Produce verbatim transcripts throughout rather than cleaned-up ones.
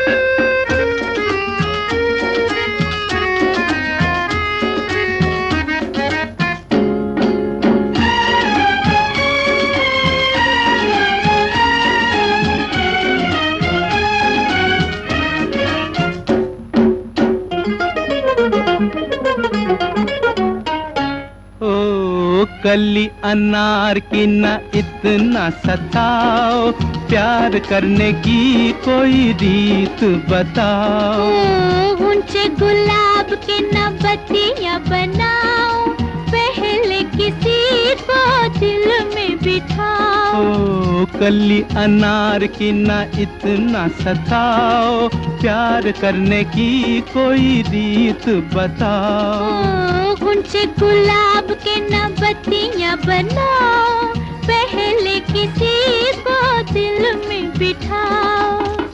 कली अनार की न इतना सताओ, प्यार करने की कोई रीत बताओ। ऊंचे गुलाब के न बत्तियां बनाओ, पहले किसी को दिल में बिठाओ। ओ कली अनार की न इतना सताओ, प्यार करने की कोई रीत बताओ। ऊंचे गुलाब के न बत्तियां बनाओ, पहले किसी को दिल में बिठाओ।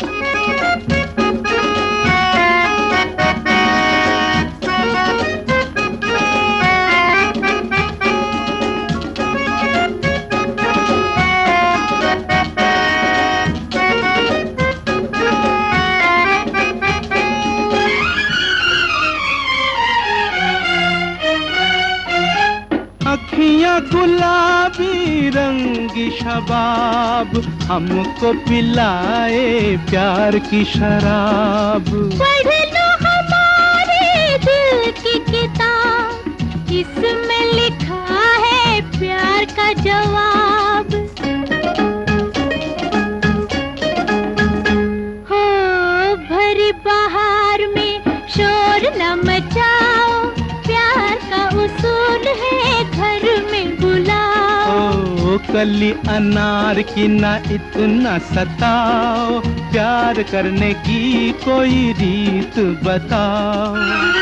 अखियाँ गुलाबी रंगी शबाब, हमको पिलाए प्यार की शराब। पढ़ लो हमारे दिल की किताब, इसमें लिखा है प्यार का जवाब। हो भरी बहार में शोर न मचाओ, प्यार का उसूल है घर में बुलाओ। ओ कली अनार की न इतना सताओ, प्यार करने की कोई रीत बताओ।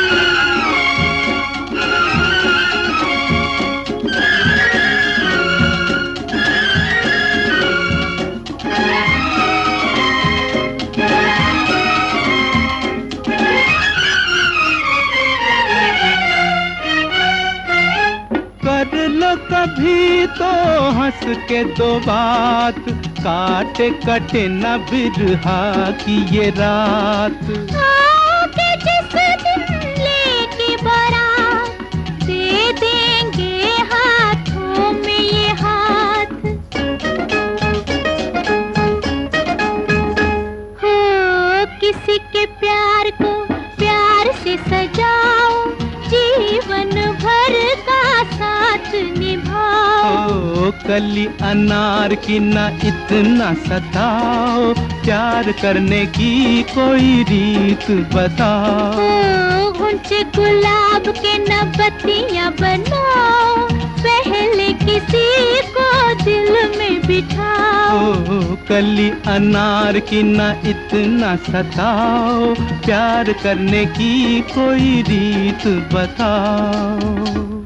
कर लो कभी तो हंस के दो बात, काटे कटे न बिरहा की ये रात। आओगे जिस दिन लेके बारात, दे देंगे हाथों में ये हाथ। हो किसी के प्यार को प्यार से सजाओ, जीवन भर का साथ निभाओ। ओ कली अनार की न इतना सताओ, प्यार करने की कोई रीत बताओ। ऊंचे गुलाब के न बत्तियां बनाओ, पहले किसी को दिल में बिठाओ। ओ कली अनार की न इतना सताओ, प्यार करने की कोई रीत बताओ।